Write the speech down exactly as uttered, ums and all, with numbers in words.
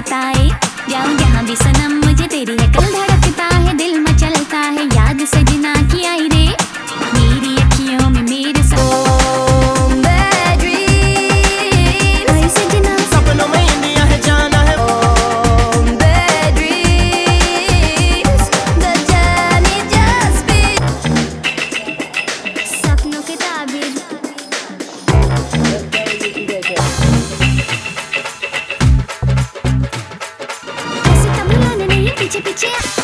बताए, जाऊं जहाँ भी सनम मुझे तेरी है कल धड़कता है दिल मचलता है, याद सजना की आई रे मेरी अखियों में मेरे साथ। सपनों में इंडिया है जाना है, सपनों के ताबीर ऐसे तब बुलाने नहीं पीछे पीछे